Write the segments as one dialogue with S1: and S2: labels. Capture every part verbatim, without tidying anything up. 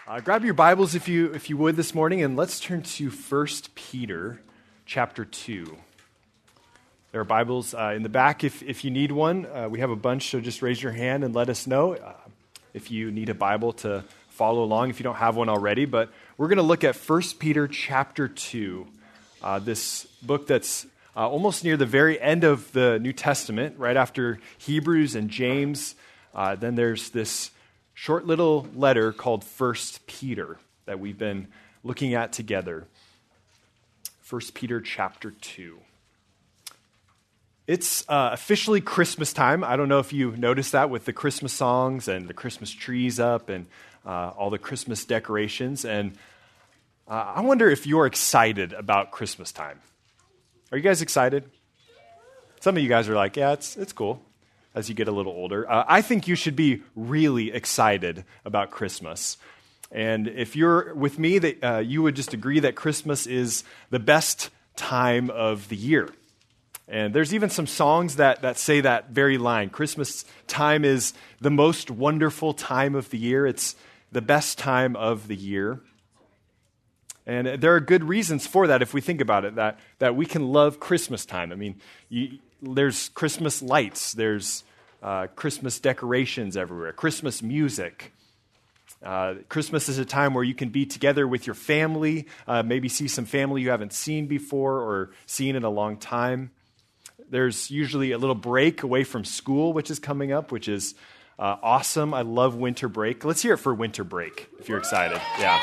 S1: Uh, grab your Bibles if you if you would this morning, and let's turn to First Peter chapter two. There are Bibles uh, in the back if, if you need one. Uh, we have a bunch, so just raise your hand and let us know uh, if you need a Bible to follow along if you don't have one already. But we're going to look at First Peter chapter two, uh, this book that's uh, almost near the very end of the New Testament, right after Hebrews and James. Uh, then there's this short little letter called First Peter that we've been looking at together. First Peter chapter two. It's uh, officially Christmas time. I don't know if you noticed that with the Christmas songs and the Christmas trees up and uh, all the Christmas decorations. And uh, I wonder if you're excited about Christmas time. Are you guys excited? Some of you guys are like, yeah, it's it's cool. As you get a little older. Uh, I think you should be really excited about Christmas. And if you're with me, that uh, you would just agree that Christmas is the best time of the year. And there's even some songs that, that say that very line. Christmas time is the most wonderful time of the year. It's the best time of the year. And there are good reasons for that if we think about it, that, that we can love Christmas time. I mean, you, there's Christmas lights, there's uh, Christmas decorations everywhere, Christmas music. Uh, Christmas is a time where you can be together with your family, uh, maybe see some family you haven't seen before or seen in a long time. There's usually a little break away from school, which is coming up, which is uh, awesome. I love winter break. Let's hear it for winter break, if you're excited. Yeah.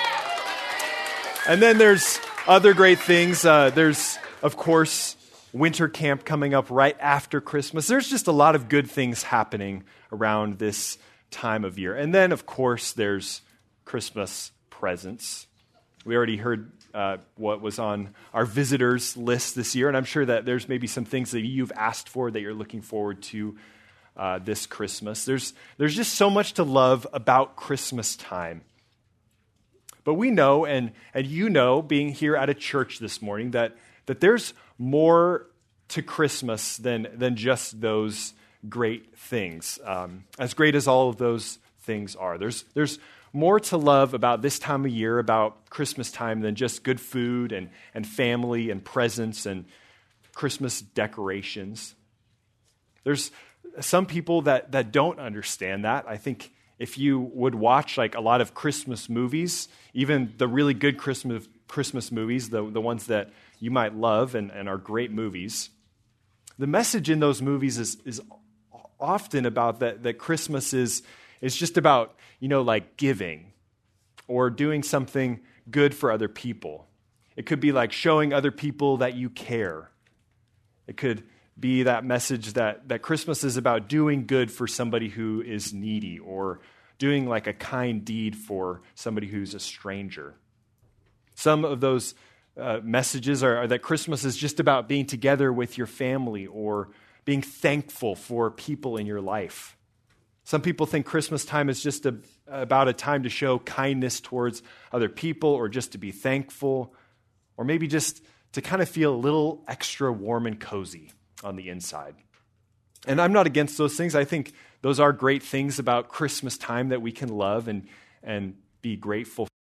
S1: And then there's other great things. Uh, there's, of course, winter camp coming up right after Christmas. There's just a lot of good things happening around this time of year. And then, of course, there's Christmas presents. We already heard uh, what was on our visitors list this year, and I'm sure that there's maybe some things that you've asked for that you're looking forward to uh, this Christmas. There's, there's just so much to love about Christmas time. But we know, and, and you know, being here at a church this morning, that, that there's more to Christmas than, than just those great things. Um, as great as all of those things are. There's, there's more to love about this time of year, about Christmas time, than just good food and, and family and presents and Christmas decorations. There's some people that, that don't understand that. I think if you would watch like a lot of Christmas movies, even the really good Christmas Christmas movies, the, the ones that you might love and, and are great movies, the message in those movies is, is often about that, that Christmas is, is just about, you know, like giving or doing something good for other people. It could be like showing other people that you care. It could be that message that, that Christmas is about doing good for somebody who is needy or doing like a kind deed for somebody who's a stranger. Some of those uh, messages are, are that Christmas is just about being together with your family or being thankful for people in your life. Some people think Christmas time is just a, about a time to show kindness towards other people or just to be thankful or maybe just to kind of feel a little extra warm and cozy on the inside. And I'm not against those things. I think those are great things about Christmas time that we can love and, and be grateful for.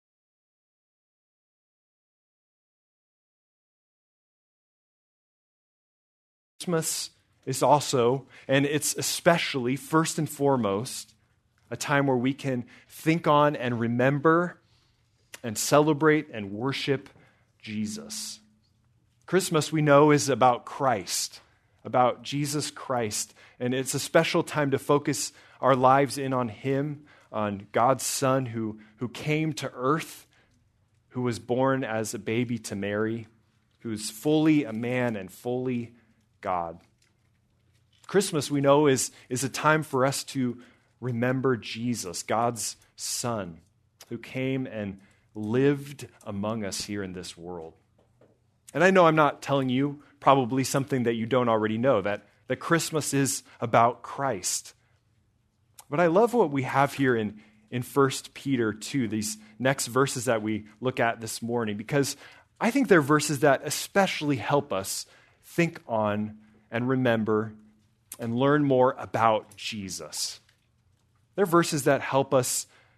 S1: Christmas is also, and it's especially, first and foremost, a time where we can think on and remember and celebrate and worship Jesus. Christmas, we know, is about Christ, about Jesus Christ, and it's a special time to focus our lives in on Him, on God's Son who, who came to earth, who was born as a baby to Mary, who's fully a man and fully God. Christmas, we know, is, is a time for us to remember Jesus, God's Son, who came and lived among us here in this world. And I know I'm not telling you probably something that you don't already know, that, that Christmas is about Christ. But I love what we have here in, in First Peter two, these next verses that we look at this morning, because I think they're verses that especially help us think on and remember and learn more about Jesus. They're verses that help us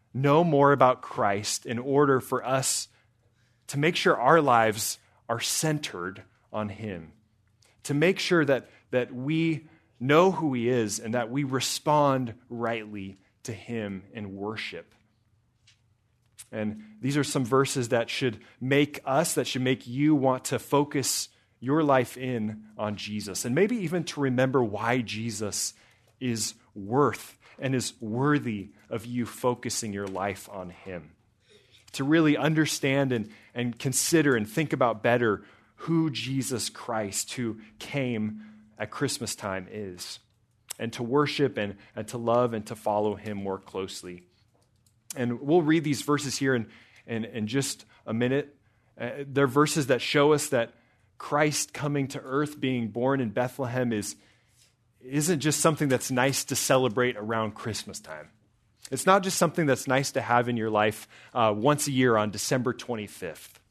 S1: know more about Christ in order for us to make sure our lives are centered on him, to make sure that, that we know who he is and that we respond rightly to him in worship. And these are some verses that should make us, that should make you want to focus your life in on Jesus, and maybe even to remember why Jesus is worth and is worthy of you focusing your life on him. To really understand and, and consider and think about better who Jesus Christ, who came at Christmas time, is, and to worship and, and to love and to follow him more closely. And we'll read these verses here in, in, in just a minute. Uh, they're verses that show us that Christ coming to earth, being born in Bethlehem, is, isn't just something that's nice to celebrate around Christmas time. It's not just something that's nice to have in your life uh, once a year on December twenty-fifth.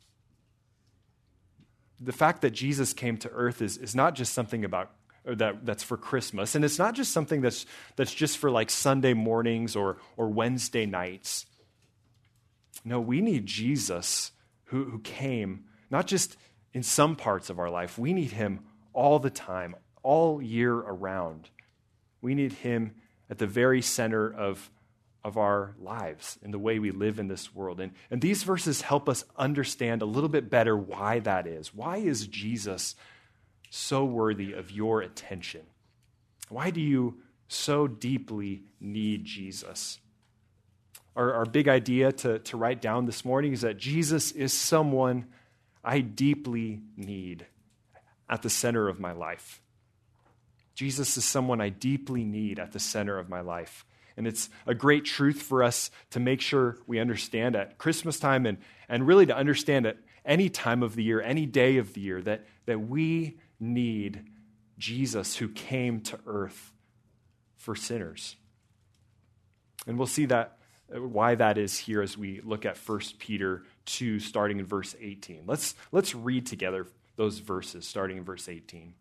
S1: The fact that Jesus came to earth is, is not just something about or that, that's for Christmas, and it's not just something that's that's just for like Sunday mornings or, or Wednesday nights. No, we need Jesus who, who came not just in some parts of our life. We need him all the time, all year around. We need him at the very center of, of our lives, in the way we live in this world. And, and these verses help us understand a little bit better why that is. Why is Jesus so worthy of your attention? Why do you so deeply need Jesus? Our, our big idea to, to write down this morning is that Jesus is someone I deeply need at the center of my life. Jesus is someone I deeply need at the center of my life. And it's a great truth for us to make sure we understand at Christmas time, and, and really to understand at any time of the year, any day of the year, that, that we need Jesus who came to earth for sinners. And we'll see that why that is here as we look at First Peter two, starting in verse eighteen. Let's, let's read together those verses, starting in verse eighteen.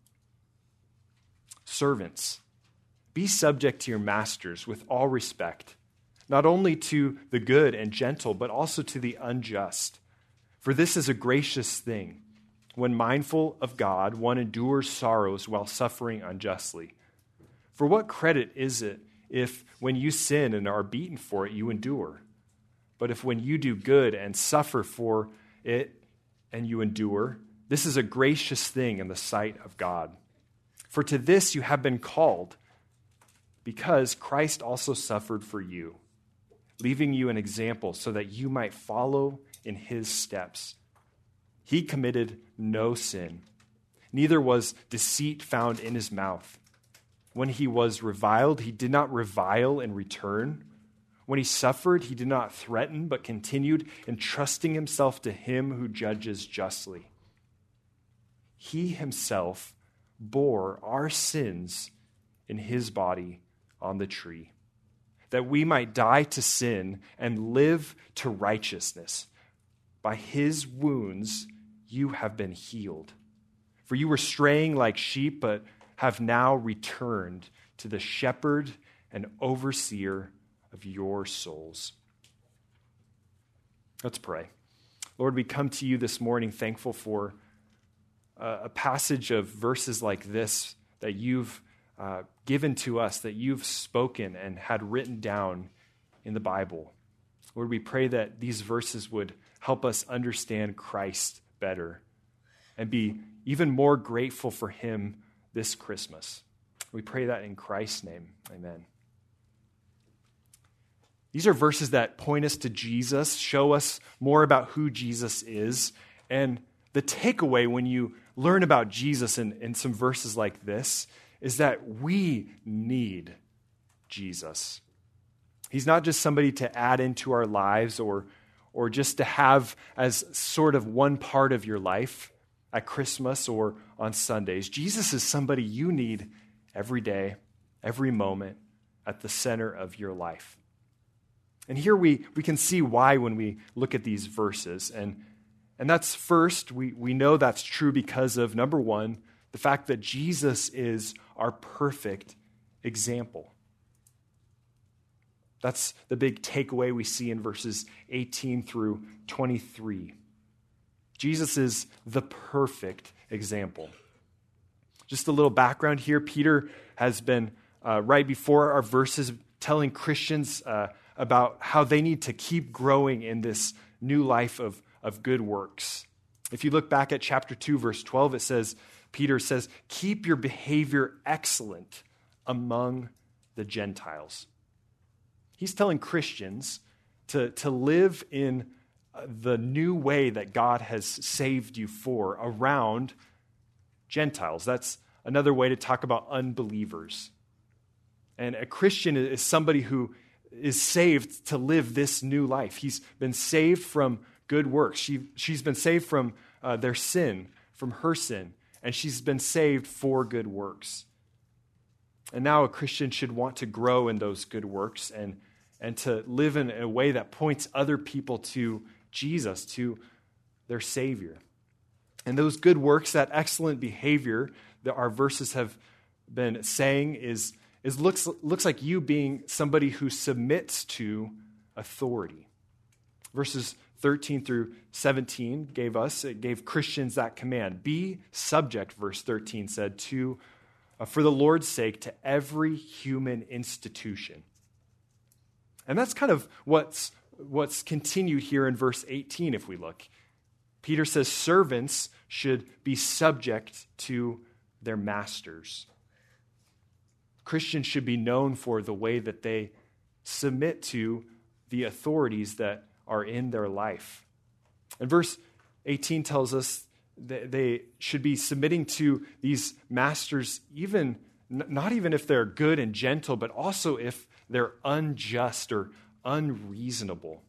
S1: Servants, be subject to your masters with all respect, not only to the good and gentle, but also to the unjust. For this is a gracious thing. When mindful of God, one endures sorrows while suffering unjustly. For what credit is it if, when you sin and are beaten for it, you endure? But if when you do good and suffer for it and you endure, this is a gracious thing in the sight of God. For to this you have been called, because Christ also suffered for you, leaving you an example so that you might follow in his steps. He committed no sin, neither was deceit found in his mouth. When he was reviled, he did not revile in return. When he suffered, he did not threaten, but continued entrusting himself to him who judges justly. He himself bore our sins in his body on the tree, that we might die to sin and live to righteousness. By his wounds you have been healed. For you were straying like sheep, but have now returned to the shepherd and overseer of your souls. Let's pray. Lord, we come to you this morning thankful for uh, a passage of verses like this that you've uh, given to us, that you've spoken and had written down in the Bible. Lord, we pray that these verses would help us understand Christ better and be even more grateful for him this Christmas. We pray that in Christ's name. Amen. These are verses that point us to Jesus, show us more about who Jesus is. And the takeaway when you learn about Jesus in, in some verses like this is that we need Jesus. He's not just somebody to add into our lives or, or just to have as sort of one part of your life at Christmas or on Sundays. Jesus is somebody you need every day, every moment, at the center of your life. And here we, we can see why when we look at these verses. And, and that's first, we, we know that's true because of, number one, the fact that Jesus is our perfect example. That's the big takeaway we see in verses eighteen through twenty-three. Jesus is the perfect example. Just a little background here. Peter has been, uh, right before our verses, telling Christians uh, about how they need to keep growing in this new life of, of good works. If you look back at chapter two, verse twelve, it says, Peter says, keep your behavior excellent among the Gentiles. He's telling Christians to, to live in the new way that God has saved you for around Gentiles. That's another way to talk about unbelievers. And a Christian is somebody who is saved to live this new life. He's been saved from good works. She, she's been saved from uh, their sin, from her sin, and she's been saved for good works. And now a Christian should want to grow in those good works and, and to live in a way that points other people to Jesus, to their Savior. And those good works, that excellent behavior that our verses have been saying is, is looks, looks like you being somebody who submits to authority. Verses thirteen through seventeen gave us, it gave Christians that command. Be subject, verse thirteen said, to, uh, for the Lord's sake, to every human institution. And that's kind of what's, what's continued here in verse eighteen, if we look. Peter says servants should be subject to their masters. Christians should be known for the way that they submit to the authorities that are in their life. And verse eighteen tells us that they should be submitting to these masters, even not even if they're good and gentle, but also if they're unjust or unreasonable.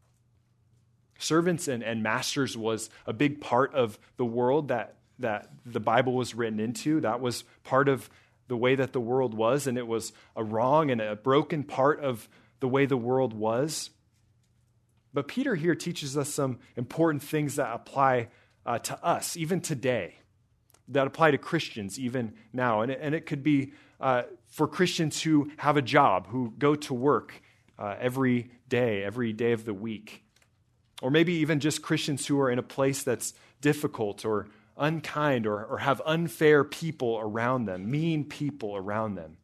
S1: Servants and, and masters was a big part of the world that, that the Bible was written into. That was part of the way that the world was, and it was a wrong and a broken part of the way the world was. But Peter here teaches us some important things that apply uh, to us, even today, that apply to Christians even now. And it, and it could be uh, for Christians who have a job, who go to work uh, every day, every day of the week. Or maybe even just Christians who are in a place that's difficult or unkind or, or have unfair people around them, mean people around them.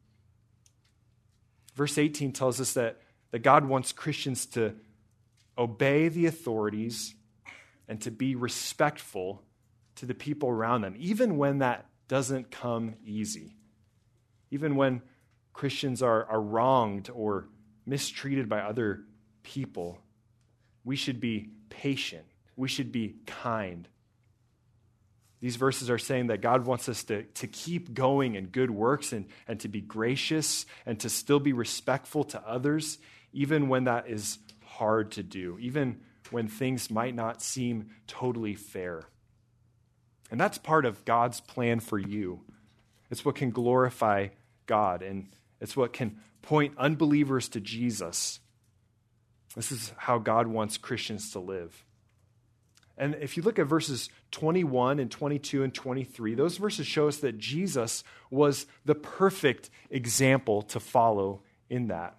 S1: Verse eighteen tells us that, that God wants Christians to obey the authorities and to be respectful to the people around them, even when that doesn't come easy. Even when Christians are, are wronged or mistreated by other people, we should be patient. We should be kind. These verses are saying that God wants us to, to keep going in good works and, and to be gracious and to still be respectful to others, even when that is hard to do, even when things might not seem totally fair. And that's part of God's plan for you. It's what can glorify God, and it's what can point unbelievers to Jesus. This is how God wants Christians to live. And if you look at verses twenty-one and twenty-two and twenty-three, those verses show us that Jesus was the perfect example to follow in that.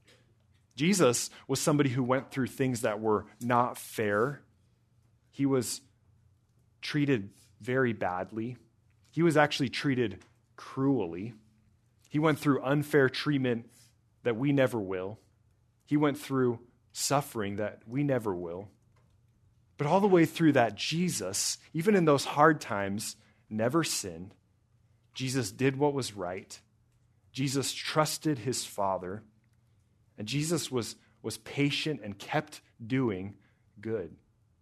S1: Jesus was somebody who went through things that were not fair. He was treated very badly. He was actually treated cruelly. He went through unfair treatment that we never will. He went through suffering that we never will. But all the way through that, Jesus, even in those hard times, never sinned. Jesus did what was right. Jesus trusted his Father. And Jesus was, was patient and kept doing good.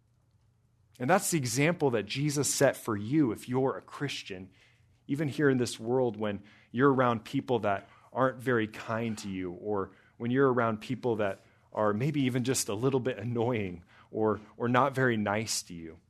S1: And that's the example that Jesus set for you if you're a Christian, even here in this world when you're around people that aren't very kind to you, or when you're around people that are maybe even just a little bit annoying or, or not very nice to you.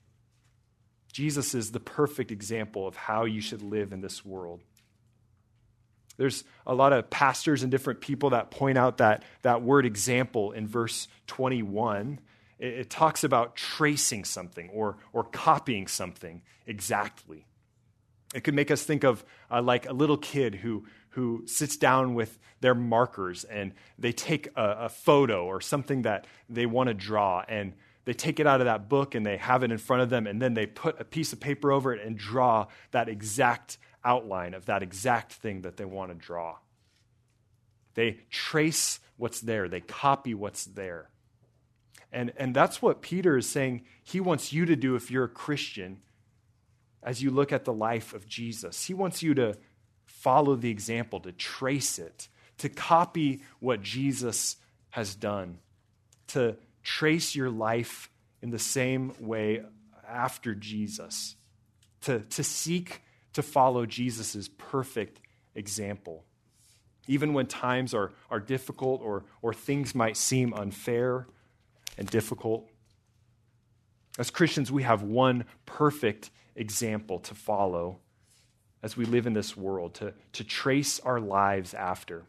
S1: Jesus is the perfect example of how you should live in this world. There's a lot of pastors and different people that point out that, that word example in verse twenty-one. It, it talks about tracing something or, or copying something exactly. It could make us think of uh, like a little kid who, who sits down with their markers and they take a, a photo or something that they want to draw, and they take it out of that book and they have it in front of them, and then they put a piece of paper over it and draw that exact outline of that exact thing that they want to draw. They trace what's there. They copy what's there. And, and that's what Peter is saying he wants you to do if you're a Christian as you look at the life of Jesus. He wants you to follow the example, to trace it, to copy what Jesus has done, to trace your life in the same way after Jesus, to, to seek to follow Jesus' perfect example. Even when times are, are difficult or, or things might seem unfair and difficult. As Christians, we have one perfect example to follow as we live in this world, to, to trace our lives after.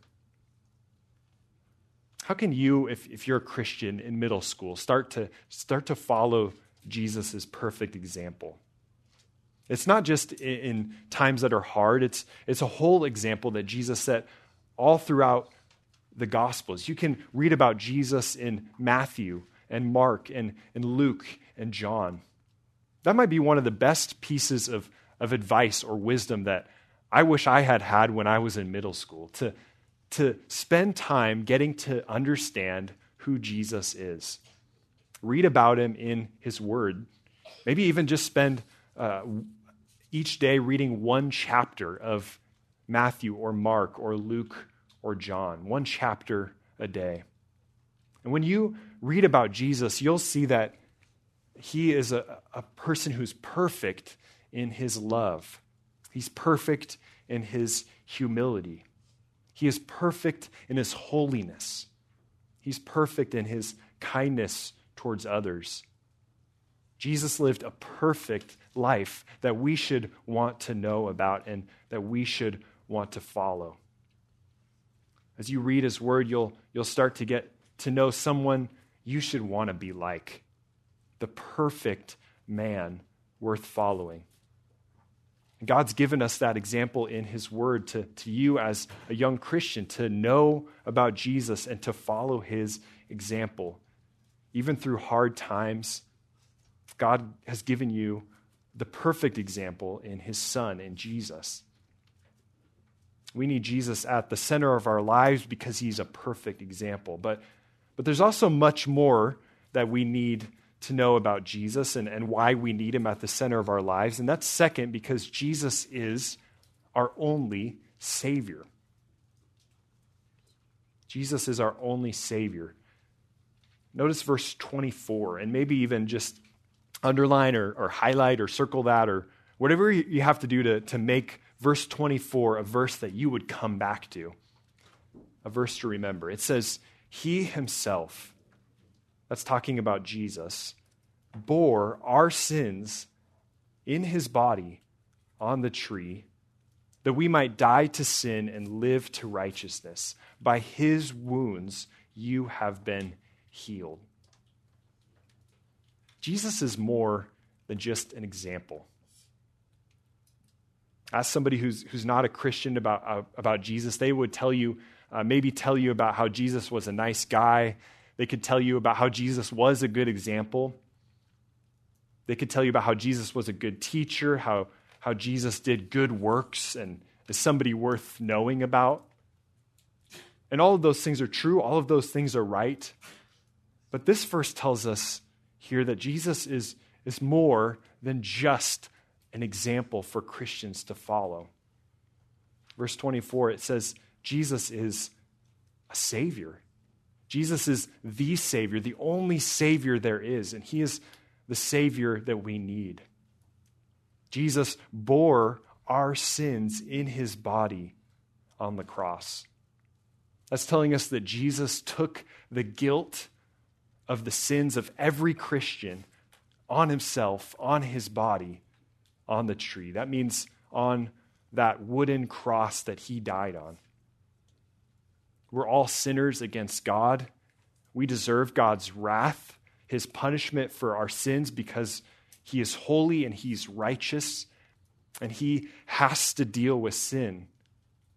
S1: How can you, if, if you're a Christian in middle school, start to, start to follow Jesus' perfect example? It's not just in, in times that are hard. It's, it's a whole example that Jesus set all throughout the Gospels. You can read about Jesus in Matthew and Mark and, and Luke and John. That might be one of the best pieces of, of advice or wisdom that I wish I had had when I was in middle school, to, to spend time getting to understand who Jesus is. Read about him in his word. Maybe even just spend uh, each day reading one chapter of Matthew or Mark or Luke or John, one chapter a day. And when you read about Jesus, you'll see that he is a, a person who's perfect in his love. He's perfect in his humility. He is perfect in his holiness. He's perfect in his kindness towards others. Jesus lived a perfect life that we should want to know about and that we should want to follow. As you read his word, you'll, you'll start to get to know someone you should want to be like, the perfect man worth following. And God's given us that example in his word to, to you as a young Christian, to know about Jesus and to follow his example. Even through hard times, God has given you the perfect example in his Son, in Jesus. We need Jesus at the center of our lives because he's a perfect example. But, but there's also much more that we need to know about Jesus and, and why we need him at the center of our lives. And that's second, because Jesus is our only Savior. Jesus is our only Savior. Notice verse twenty-four, and maybe even just underline or, or highlight or circle that or whatever you have to do to, to make verse twenty-four a verse that you would come back to, a verse to remember. It says, he himself, that's talking about Jesus, bore our sins in his body on the tree, that we might die to sin and live to righteousness. By his wounds you have been healed. Jesus is more than just an example. Ask somebody who's who's not a Christian about uh, about Jesus. They would tell you, uh, maybe tell you about how Jesus was a nice guy. They could tell you about how Jesus was a good example. They could tell you about how Jesus was a good teacher, how, how Jesus did good works and is somebody worth knowing about. And all of those things are true. All of those things are right. But this verse tells us here that Jesus is, is more than just an example for Christians to follow. Verse twenty-four, it says, Jesus is a Savior. Jesus is the Savior, the only Savior there is, and he is the Savior that we need. Jesus bore our sins in his body on the cross. That's telling us that Jesus took the guilt of the sins of every Christian on himself, on his body, on the tree. That means on that wooden cross that he died on. We're all sinners against God. We deserve God's wrath, his punishment for our sins, because he is holy and he's righteous, and he has to deal with sin.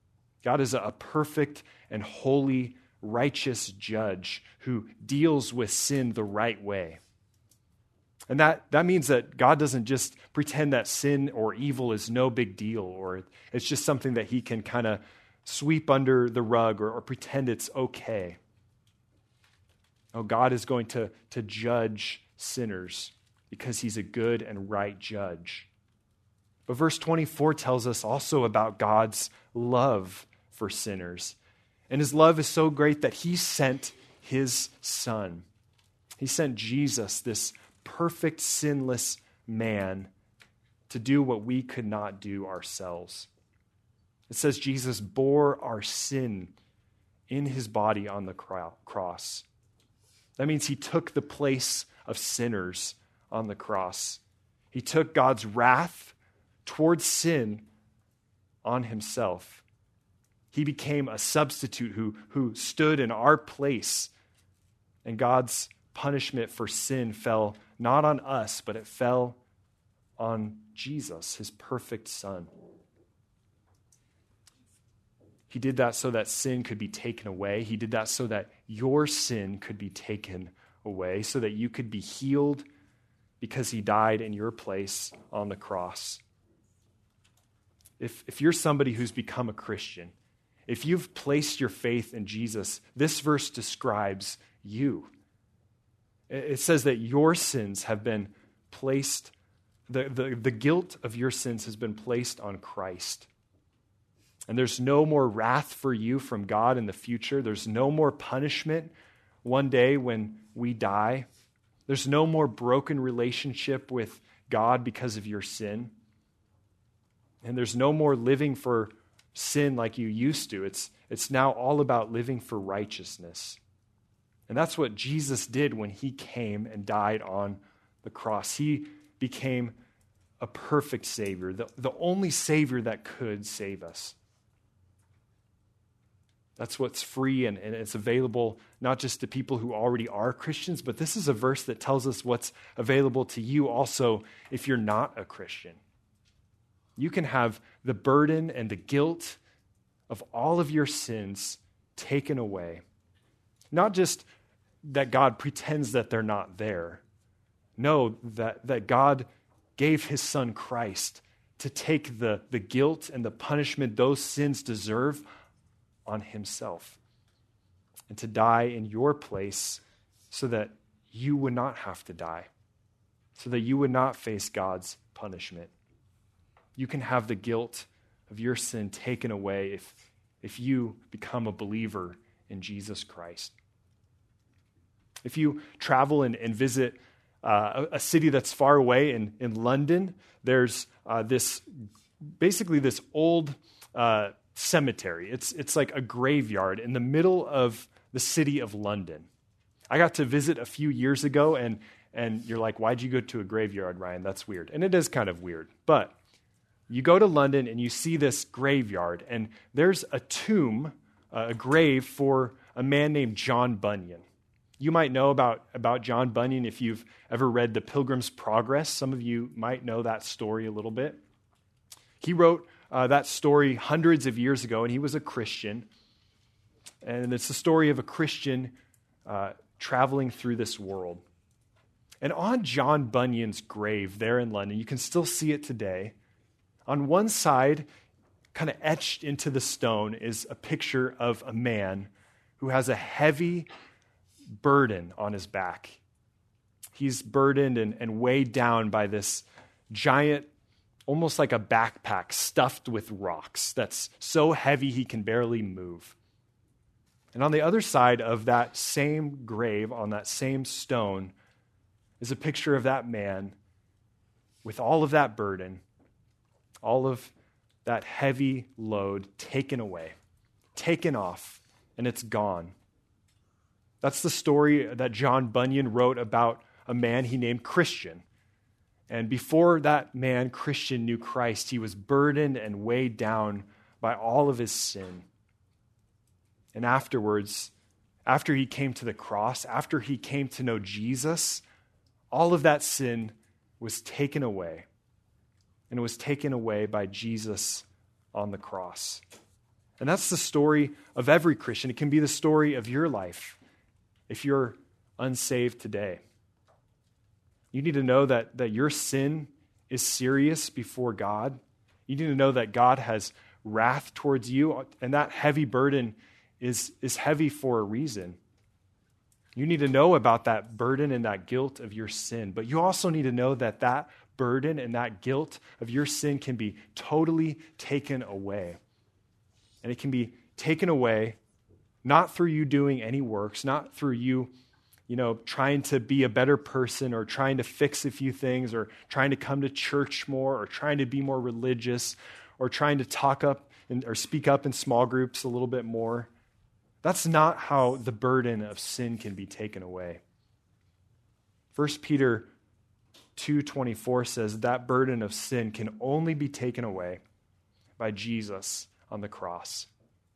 S1: God is a perfect and holy, righteous judge who deals with sin the right way. And that, that means that God doesn't just pretend that sin or evil is no big deal, or it's just something that he can kind of sweep under the rug or, or pretend it's okay. Oh, God is going to, to judge sinners because he's a good and right judge. But verse twenty-four tells us also about God's love for sinners. And his love is so great that he sent his son. He sent Jesus, this perfect, sinless man, to do what we could not do ourselves. It says Jesus bore our sin in his body on the cross. That means he took the place of sinners on the cross. He took God's wrath towards sin on himself. He became a substitute who, who stood in our place. And God's punishment for sin fell not on us, but it fell on Jesus, his perfect son. He did that so that sin could be taken away. He did that so that your sin could be taken away, so that you could be healed because he died in your place on the cross. If, if you're somebody who's become a Christian, if you've placed your faith in Jesus, this verse describes you. It says that your sins have been placed, the, the, the guilt of your sins has been placed on Christ. And there's no more wrath for you from God in the future. There's no more punishment one day when we die. There's no more broken relationship with God because of your sin. And there's no more living for sin like you used to. It's, it's now all about living for righteousness. And that's what Jesus did when he came and died on the cross. He became a perfect Savior, the, the only Savior that could save us. That's what's free, and, and it's available not just to people who already are Christians, but this is a verse that tells us what's available to you also if you're not a Christian. You can have the burden and the guilt of all of your sins taken away. Not just that God pretends that they're not there. No, that, that God gave his son Christ to take the, the guilt and the punishment those sins deserve on himself, and to die in your place so that you would not have to die, so that you would not face God's punishment. You can have the guilt of your sin taken away if, if you become a believer in Jesus Christ. If you travel and, and visit uh, a, a city that's far away in, in London, there's uh, this, basically this old uh, cemetery. It's, it's like a graveyard in the middle of the city of London. I got to visit a few years ago, and, and you're like, why'd you go to a graveyard, Ryan? That's weird. And it is kind of weird. But you go to London and you see this graveyard, and there's a tomb, uh, a grave for a man named John Bunyan. You might know about, about John Bunyan if you've ever read The Pilgrim's Progress. Some of you might know that story a little bit. He wrote uh, that story hundreds of years ago, and he was a Christian. And it's the story of a Christian uh, traveling through this world. And on John Bunyan's grave there in London, you can still see it today. On one side, kind of etched into the stone, is a picture of a man who has a heavy burden on his back. He's burdened and, and weighed down by this giant, almost like a backpack stuffed with rocks that's so heavy he can barely move. And on the other side of that same grave, on that same stone, is a picture of that man with all of that burden, all of that heavy load taken away, taken off, and it's gone. That's the story that John Bunyan wrote about a man he named Christian. And before that man, Christian, knew Christ, he was burdened and weighed down by all of his sin. And afterwards, after he came to the cross, after he came to know Jesus, all of that sin was taken away. And it was taken away by Jesus on the cross. And that's the story of every Christian. It can be the story of your life if you're unsaved today. You need to know that, that your sin is serious before God. You need to know that God has wrath towards you, and that heavy burden is, is heavy for a reason. You need to know about that burden and that guilt of your sin, but you also need to know that that burden and that guilt of your sin can be totally taken away. And it can be taken away not through you doing any works, not through you, you know, trying to be a better person or trying to fix a few things or trying to come to church more or trying to be more religious or trying to talk up and, or speak up in small groups a little bit more. That's not how the burden of sin can be taken away. First Peter two twenty-four says that burden of sin can only be taken away by Jesus on the cross.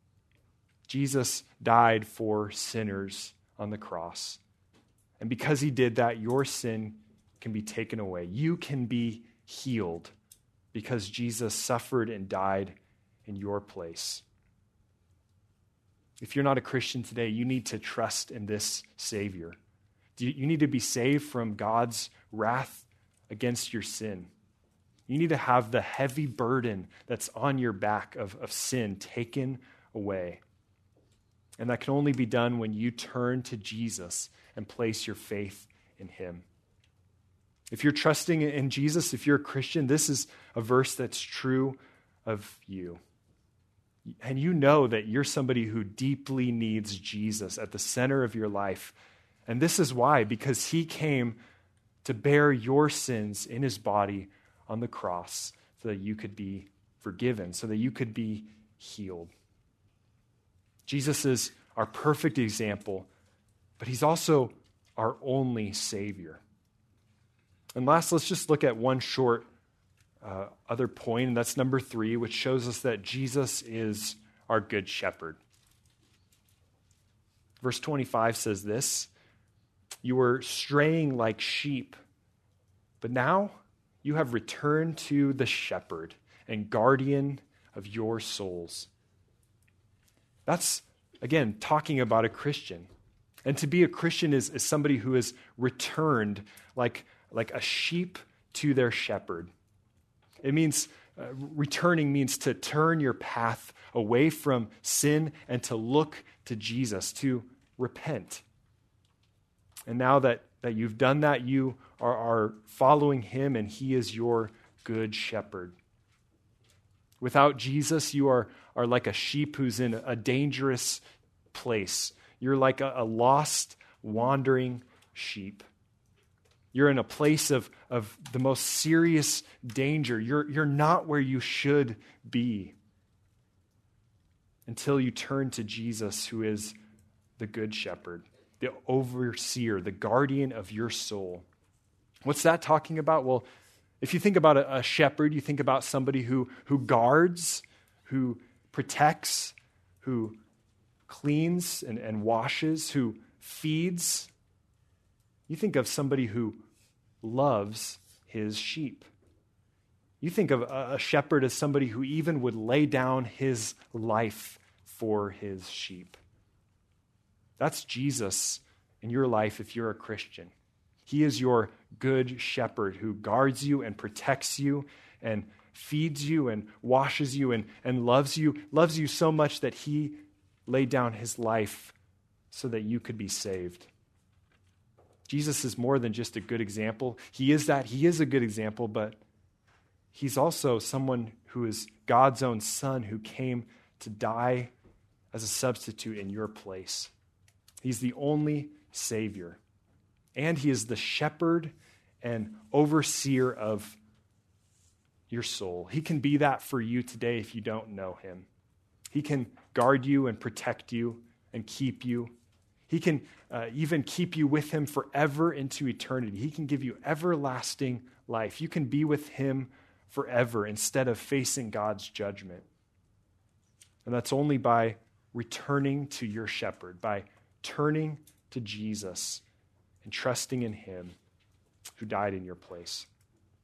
S1: Jesus died for sinners on the cross. And because he did that, your sin can be taken away. You can be healed because Jesus suffered and died in your place. If you're not a Christian today, you need to trust in this Savior. You need to be saved from God's wrath against your sin. You need to have the heavy burden that's on your back of, of sin taken away. And that can only be done when you turn to Jesus and place your faith in him. If you're trusting in Jesus, if you're a Christian, this is a verse that's true of you. And you know that you're somebody who deeply needs Jesus at the center of your life. And this is why, because he came to bear your sins in his body on the cross so that you could be forgiven, so that you could be healed. Jesus is our perfect example, but he's also our only Savior. And last, let's just look at one short uh, other point, and that's number three, which shows us that Jesus is our good shepherd. Verse twenty-five says this, "You were straying like sheep, but now you have returned to the shepherd and guardian of your souls." That's, again, talking about a Christian. And to be a Christian is, is somebody who is returned like, like a sheep to their shepherd. It means, uh, returning means to turn your path away from sin and to look to Jesus, to repent. And now that, that you've done that, you are, are following him, and he is your good shepherd. Without Jesus, you are, are like a sheep who's in a dangerous place. You're like a, a lost, wandering sheep. You're in a place of, of the most serious danger. You're, you're not where you should be until you turn to Jesus, who is the good shepherd, the overseer, the guardian of your soul. What's that talking about? Well, if you think about a, a shepherd, you think about somebody who, who guards, who protects, who cleans and, and washes, who feeds. You think of somebody who loves his sheep. You think of a, a shepherd as somebody who even would lay down his life for his sheep. That's Jesus in your life if you're a Christian. He is your good shepherd who guards you and protects you and feeds you and washes you and, and loves you, loves you so much that he laid down his life so that you could be saved. Jesus is more than just a good example. He is that. He is a good example, but he's also someone who is God's own son who came to die as a substitute in your place. He's the only Savior. And he is the shepherd and overseer of your soul. He can be that for you today if you don't know him. He can guard you and protect you and keep you. He can uh, even keep you with him forever into eternity. He can give you everlasting life. You can be with him forever instead of facing God's judgment. And that's only by returning to your shepherd, by turning to Jesus and trusting in him who died in your place.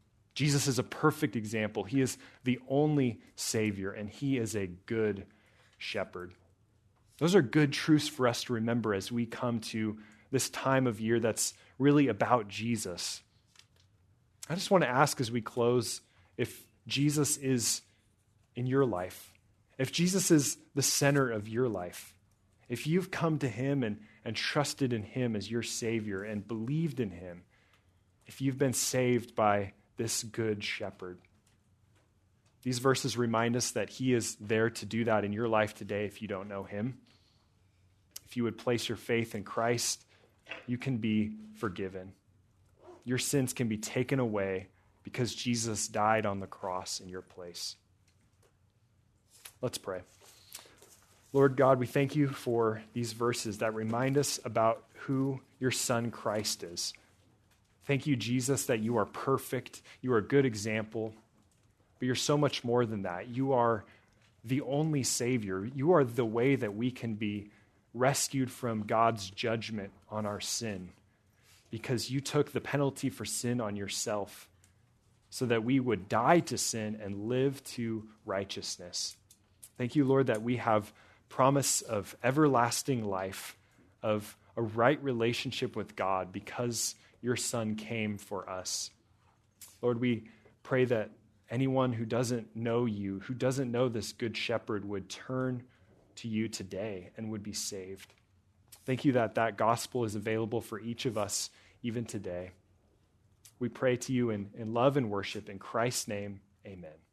S1: Jesus is a perfect example. He is the only Savior, and he is a good shepherd. Those are good truths for us to remember as we come to this time of year that's really about Jesus. I just want to ask as we close if Jesus is in your life, if Jesus is the center of your life, if you've come to him and, and trusted in him as your Savior and believed in him, if you've been saved by this good shepherd. These verses remind us that he is there to do that in your life today if you don't know him. If you would place your faith in Christ, you can be forgiven. Your sins can be taken away because Jesus died on the cross in your place. Let's pray. Lord God, we thank you for these verses that remind us about who your Son Christ is. Thank you, Jesus, that you are perfect. You are a good example. But you're so much more than that. You are the only Savior. You are the way that we can be rescued from God's judgment on our sin, because you took the penalty for sin on yourself so that we would die to sin and live to righteousness. Thank you, Lord, that we have promise of everlasting life, of a right relationship with God because your Son came for us. Lord, we pray that anyone who doesn't know you, who doesn't know this good shepherd, would turn to you today and would be saved. Thank you that that gospel is available for each of us even today. We pray to you in, in love and worship. In Christ's name, amen.